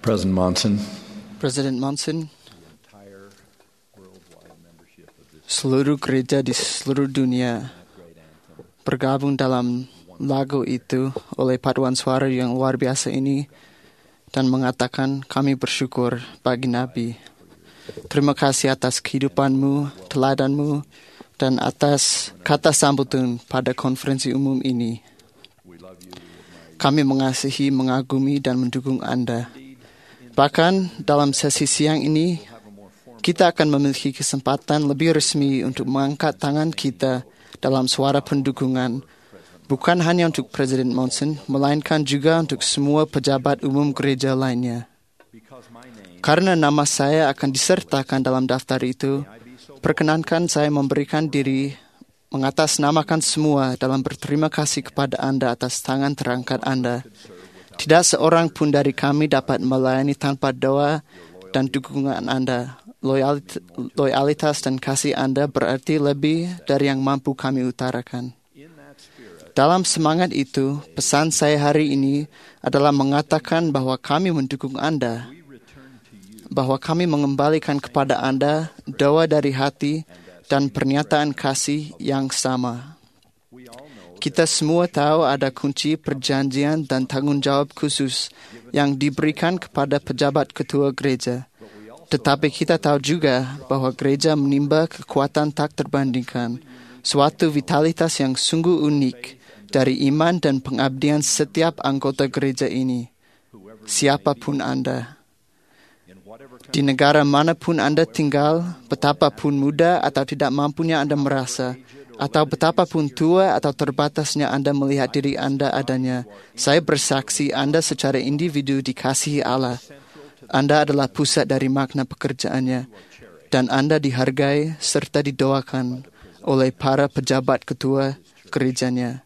President Monson, Presiden Monson, seluruh gereja di seluruh dunia bergabung dalam lagu itu oleh paduan suara yang luar biasa ini dan mengatakan kami bersyukur bagi Nabi. Terima kasih atas kehidupanmu, teladanmu, dan atas kata sambutan pada konferensi umum ini. Kami mengasihi, mengagumi, dan mendukung Anda. Bahkan dalam sesi siang ini, kita akan memiliki kesempatan lebih resmi untuk mengangkat tangan kita dalam suara pendukungan, bukan hanya untuk Presiden Monson, melainkan juga untuk semua pejabat umum gereja lainnya. Karena nama saya akan disertakan dalam daftar itu, perkenankan saya memberikan diri mengatasnamakan semua dalam berterima kasih kepada Anda atas tangan terangkat Anda. Tidak seorang pun dari kami dapat melayani tanpa doa dan dukungan Anda. Loyalitas dan kasih Anda berarti lebih dari yang mampu kami utarakan. Dalam semangat itu, pesan saya hari ini adalah mengatakan bahwa kami mendukung Anda, bahwa kami mengembalikan kepada Anda doa dari hati dan pernyataan kasih yang sama. Kita semua tahu ada kunci perjanjian dan tanggung jawab khusus yang diberikan kepada pejabat ketua gereja. Tetapi kita tahu juga bahwa gereja menimba kekuatan tak terbandingkan, suatu vitalitas yang sungguh unik dari iman dan pengabdian setiap anggota gereja ini, siapapun Anda. Di negara manapun Anda tinggal, betapapun muda atau tidak mampunya Anda merasa, atau betapapun tua atau terbatasnya Anda melihat diri Anda adanya, saya bersaksi Anda secara individu dikasihi Allah. Anda adalah pusat dari makna pekerjaannya, dan Anda dihargai serta didoakan oleh para pejabat ketua gerejanya.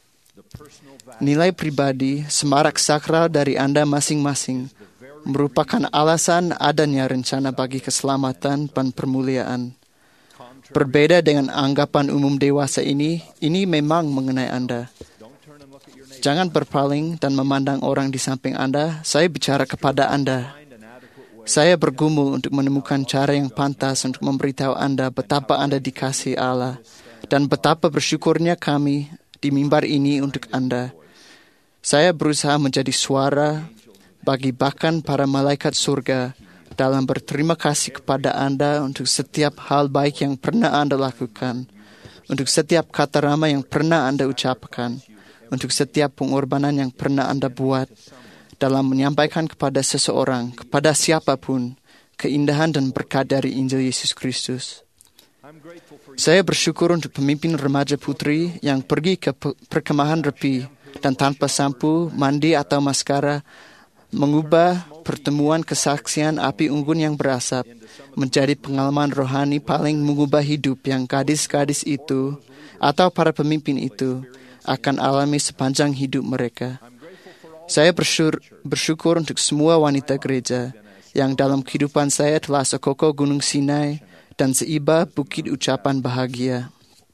Nilai pribadi, semarak sakral dari Anda masing-masing, merupakan alasan adanya rencana bagi keselamatan dan permuliaan. Berbeda dengan anggapan umum dewasa ini memang mengenai Anda. Jangan berpaling dan memandang orang di samping Anda, saya bicara kepada Anda. Saya bergumul untuk menemukan cara yang pantas untuk memberitahu Anda betapa Anda dikasihi Allah dan betapa bersyukurnya kami di mimbar ini untuk Anda. Saya berusaha menjadi suara bagi bahkan para malaikat surga dalam berterima kasih kepada Anda untuk setiap hal baik yang pernah Anda lakukan, untuk setiap kata ramah yang pernah Anda ucapkan, untuk setiap pengorbanan yang pernah Anda buat dalam menyampaikan kepada seseorang, kepada siapapun, keindahan dan berkat dari Injil Yesus Kristus. Saya bersyukur untuk pemimpin remaja putri yang pergi ke perkemahan repi dan tanpa sampo, mandi atau maskara, mengubah pertemuan kesaksian api unggun yang berasap menjadi pengalaman rohani paling mengubah hidup yang gadis-gadis itu atau para pemimpin itu akan alami sepanjang hidup mereka. Saya bersyukur untuk semua wanita gereja yang dalam kehidupan saya telah sekokoh Gunung Sinai dan seiba bukit ucapan bahagia.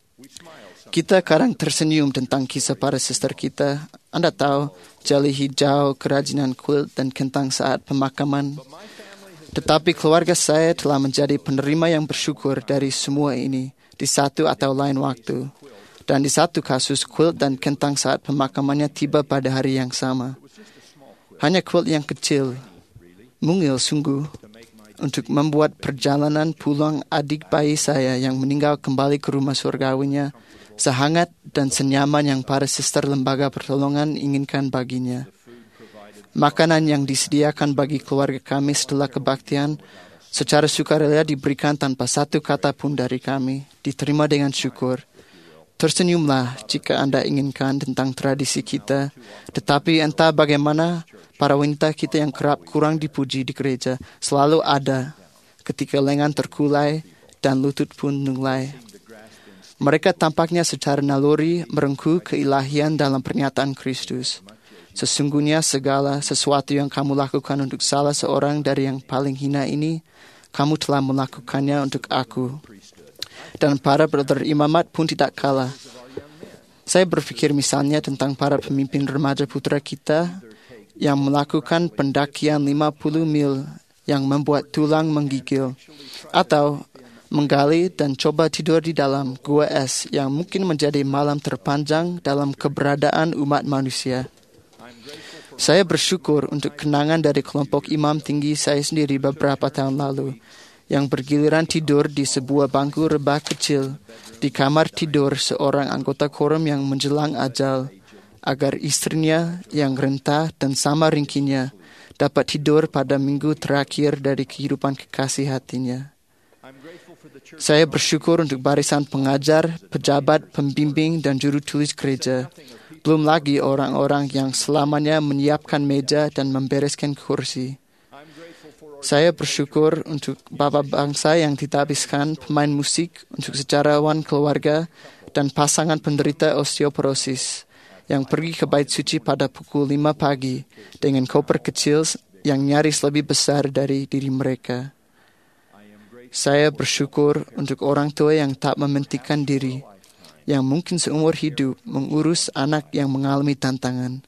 Kita kadang tersenyum tentang kisah para suster kita. Anda tahu, jali hijau, kerajinan kulit, dan kentang saat pemakaman. Tetapi keluarga saya telah menjadi penerima yang bersyukur dari semua ini di satu atau lain waktu. Dan di satu kasus, kulit dan kentang saat pemakamannya tiba pada hari yang sama. Hanya kulit yang kecil, mungil sungguh, untuk membuat perjalanan pulang adik bayi saya yang meninggal kembali ke rumah surgawinya sehangat dan senyaman yang para suster lembaga pertolongan inginkan baginya. Makanan yang disediakan bagi keluarga kami setelah kebaktian secara sukarela diberikan tanpa satu kata pun dari kami, diterima dengan syukur. Tersenyumlah jika Anda inginkan tentang tradisi kita, tetapi entah bagaimana para wanita kita yang kerap kurang dipuji di gereja selalu ada ketika lengan terkulai dan lutut pun nunglai. Mereka tampaknya secara naluri merengkuh keilahian dalam pernyataan Kristus. Sesungguhnya segala sesuatu yang kamu lakukan untuk salah seorang dari yang paling hina ini, kamu telah melakukannya untuk aku. Dan para brother imamat pun tidak kalah. Saya berpikir misalnya tentang para pemimpin remaja putra kita yang melakukan pendakian 50 mil yang membuat tulang menggigil, atau menggali dan coba tidur di dalam gua es yang mungkin menjadi malam terpanjang dalam keberadaan umat manusia. Saya bersyukur untuk kenangan dari kelompok imam tinggi saya sendiri beberapa tahun lalu, yang bergiliran tidur di sebuah bangku rebah kecil di kamar tidur seorang anggota korum yang menjelang ajal, agar istrinya yang rentah dan sama ringkinya dapat tidur pada minggu terakhir dari kehidupan kekasih hatinya. Saya bersyukur untuk barisan pengajar, pejabat, pembimbing, dan juru tulis gereja. Belum lagi orang-orang yang selamanya menyiapkan meja dan membereskan kursi. Saya bersyukur untuk bapak bangsa yang ditahbiskan, pemain musik, untuk sejarawan keluarga, dan pasangan penderita osteoporosis yang pergi ke bait suci pada pukul 5 pagi dengan koper kecil yang nyaris lebih besar dari diri mereka. Saya bersyukur untuk orang tua yang tak mementingkan diri, yang mungkin seumur hidup mengurus anak yang mengalami tantangan.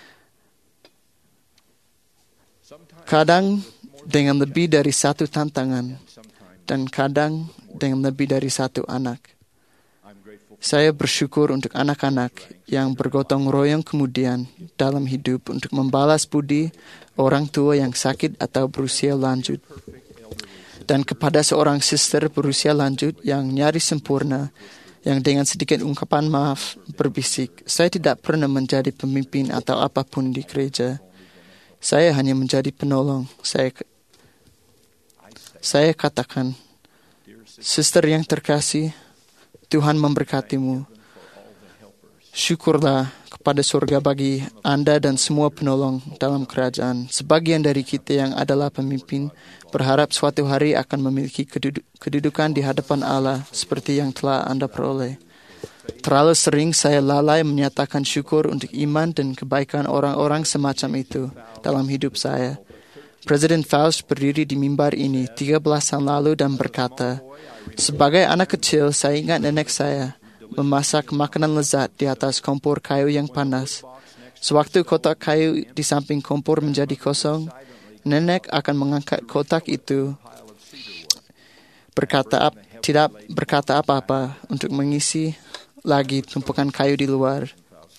Kadang dengan lebih dari satu tantangan, dan kadang dengan lebih dari satu anak. Saya bersyukur untuk anak-anak yang bergotong royong kemudian dalam hidup untuk membalas budi orang tua yang sakit atau berusia lanjut. Dan kepada seorang suster berusia lanjut yang nyaris sempurna, yang dengan sedikit ungkapan maaf berbisik, saya tidak pernah menjadi pemimpin atau apapun di gereja. Saya hanya menjadi penolong. Saya katakan, suster yang terkasih, Tuhan memberkatimu. Syukurlah kepada surga bagi Anda dan semua penolong dalam kerajaan. Sebagian dari kita yang adalah pemimpin berharap suatu hari akan memiliki kedudukan di hadapan Allah seperti yang telah Anda peroleh. Terlalu sering saya lalai menyatakan syukur untuk iman dan kebaikan orang-orang semacam itu dalam hidup saya. Presiden Faust berdiri di mimbar ini 13 tahun lalu dan berkata, sebagai anak kecil saya ingat nenek saya memasak makanan lezat di atas kompor kayu yang panas. Sewaktu kotak kayu di samping kompor menjadi kosong, nenek akan mengangkat kotak itu, tidak berkata apa-apa untuk mengisi lagi tumpukan kayu di luar.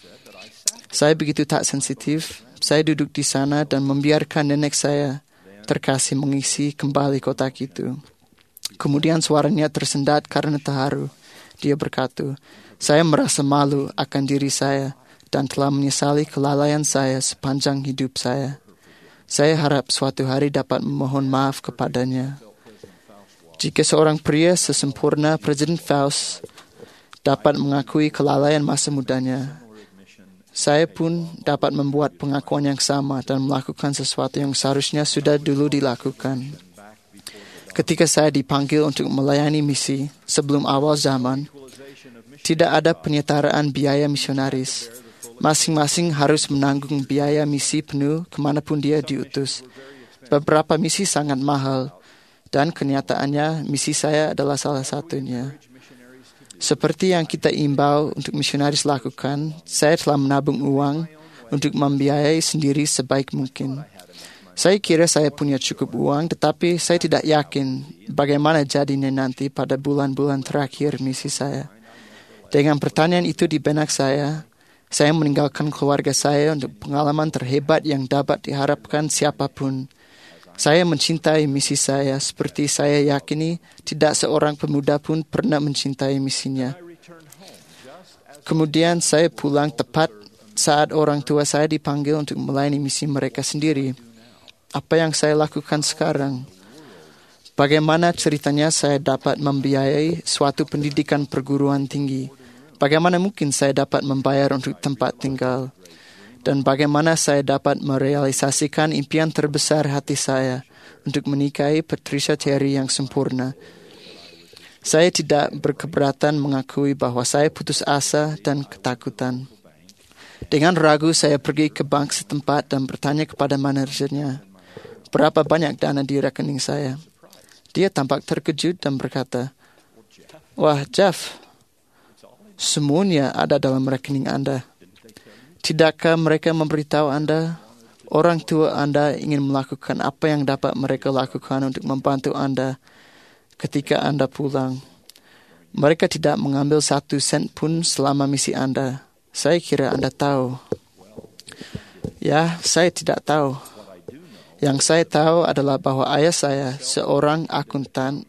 Saya begitu tak sensitif. Saya duduk di sana dan membiarkan nenek saya terkasih mengisi kembali kotak itu. Kemudian suaranya tersendat karena terharu. Dia berkata, saya merasa malu akan diri saya dan telah menyesali kelalaian saya sepanjang hidup saya. Saya harap suatu hari dapat memohon maaf kepadanya. Jika seorang pria sesempurna Presiden Faust dapat mengakui kelalaian masa mudanya, saya pun dapat membuat pengakuan yang sama dan melakukan sesuatu yang seharusnya sudah dulu dilakukan. Ketika saya dipanggil untuk melayani misi sebelum awal zaman, tidak ada penyetaraan biaya misionaris. Masing-masing harus menanggung biaya misi penuh kemanapun dia diutus. Beberapa misi sangat mahal, dan kenyataannya misi saya adalah salah satunya. Seperti yang kita imbau untuk misionaris lakukan, saya telah menabung uang untuk membiayai sendiri sebaik mungkin. Saya kira saya punya cukup uang, tetapi saya tidak yakin bagaimana jadinya nanti pada bulan-bulan terakhir misi saya. Dengan pertanyaan itu di benak saya meninggalkan keluarga saya untuk pengalaman terhebat yang dapat diharapkan siapapun. Saya mencintai misi saya seperti saya yakini tidak seorang pemuda pun pernah mencintai misinya. Kemudian saya pulang tepat saat orang tua saya dipanggil untuk melayani misi mereka sendiri. Apa yang saya lakukan sekarang? Bagaimana ceritanya saya dapat membiayai suatu pendidikan perguruan tinggi? Bagaimana mungkin saya dapat membayar untuk tempat tinggal? Dan bagaimana saya dapat merealisasikan impian terbesar hati saya untuk menikahi Patricia Terry yang sempurna? Saya tidak berkeberatan mengakui bahwa saya putus asa dan ketakutan. Dengan ragu saya pergi ke bank setempat dan bertanya kepada manajernya, berapa banyak dana di rekening saya? Dia tampak terkejut dan berkata, wah Jeff, semuanya ada dalam rekening Anda. Tidakkah mereka memberitahu Anda Orang tua Anda ingin melakukan apa yang dapat mereka lakukan untuk membantu Anda ketika Anda pulang. Mereka tidak mengambil 1 sen pun selama misi Anda. Saya kira Anda tahu. Ya, saya tidak tahu. Yang saya tahu adalah bahwa ayah saya seorang akuntan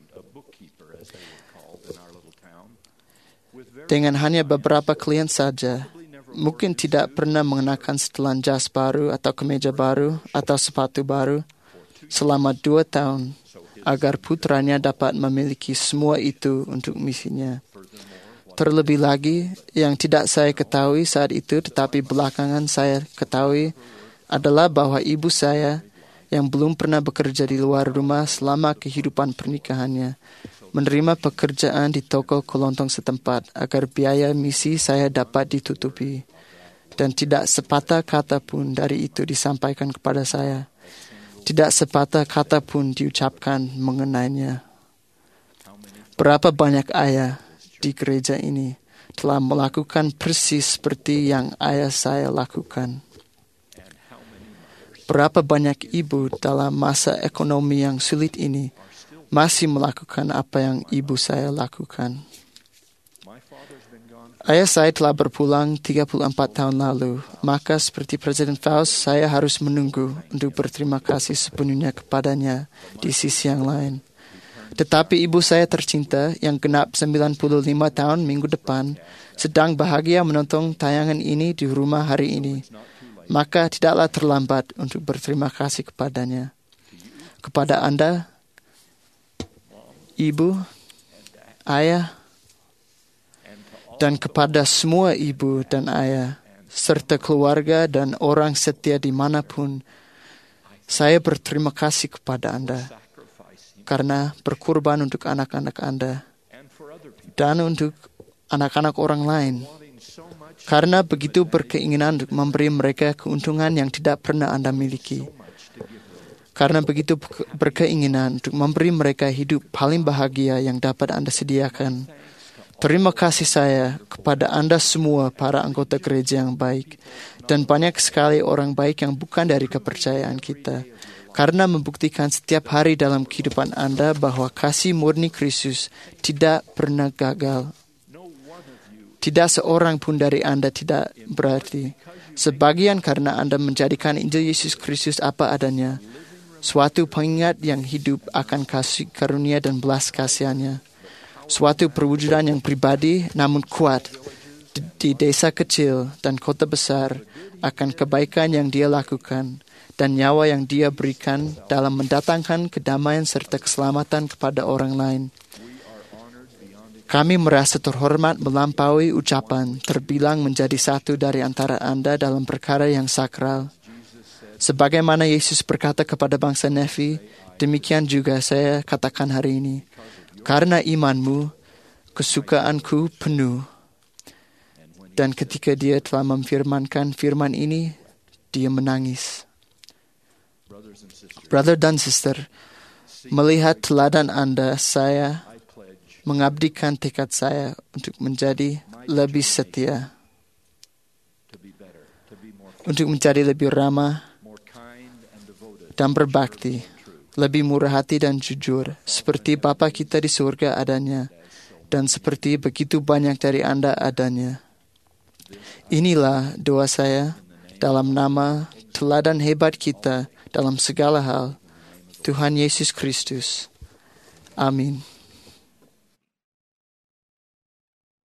dengan hanya beberapa klien saja. Mungkin tidak pernah mengenakan setelan jas baru atau kemeja baru atau sepatu baru selama 2 tahun agar putranya dapat memiliki semua itu untuk misinya. Terlebih lagi, yang tidak saya ketahui saat itu tetapi belakangan saya ketahui adalah bahwa ibu saya yang belum pernah bekerja di luar rumah selama kehidupan pernikahannya menerima pekerjaan di toko kelontong setempat agar biaya misi saya dapat ditutupi. Dan tidak sepatah kata pun dari itu disampaikan kepada saya. Tidak sepatah kata pun diucapkan mengenainya. Berapa banyak ayah di gereja ini telah melakukan persis seperti yang ayah saya lakukan. Berapa banyak ibu dalam masa ekonomi yang sulit ini masih melakukan apa yang ibu saya lakukan. Ayah saya telah berpulang 34 tahun lalu, maka seperti Presiden Faust, saya harus menunggu untuk berterima kasih sepenuhnya kepadanya di sisi yang lain. Tetapi ibu saya tercinta yang genap 95 tahun minggu depan sedang bahagia menonton tayangan ini di rumah hari ini. Maka tidaklah terlambat untuk berterima kasih kepadanya. Kepada Anda, ibu, ayah, dan kepada semua ibu dan ayah, serta keluarga dan orang setia dimanapun, saya berterima kasih kepada Anda karena berkorban untuk anak-anak Anda dan untuk anak-anak orang lain. Karena begitu berkeinginan untuk memberi mereka keuntungan yang tidak pernah Anda miliki. Karena begitu berkeinginan untuk memberi mereka hidup paling bahagia yang dapat Anda sediakan. Terima kasih saya kepada Anda semua para anggota gereja yang baik. Dan banyak sekali orang baik yang bukan dari kepercayaan kita. Karena membuktikan setiap hari dalam kehidupan Anda bahwa kasih murni Kristus tidak pernah gagal. Tidak seorang pun dari Anda tidak berarti. Sebagian karena Anda menjadikan Injil Yesus Kristus apa adanya. Suatu pengingat yang hidup akan kasih karunia dan belas kasihannya. Suatu perwujudan yang pribadi namun kuat di desa kecil dan kota besar akan kebaikan yang dia lakukan dan nyawa yang dia berikan dalam mendatangkan kedamaian serta keselamatan kepada orang lain. Kami merasa terhormat melampaui ucapan terbilang menjadi satu dari antara Anda dalam perkara yang sakral. Sebagaimana Yesus berkata kepada bangsa Nefi, demikian juga saya katakan hari ini. Karena imanmu, kesukaanku penuh. Dan ketika dia telah memfirmankan firman ini, dia menangis. Brother dan sister, melihat teladan Anda, saya mengabdikan tekad saya untuk menjadi lebih setia, untuk menjadi lebih ramah dan berbakti, lebih murah hati dan jujur, seperti Bapa kita di surga adanya, dan seperti begitu banyak dari Anda adanya. Inilah doa saya dalam nama teladan hebat kita dalam segala hal, Tuhan Yesus Kristus. Amin.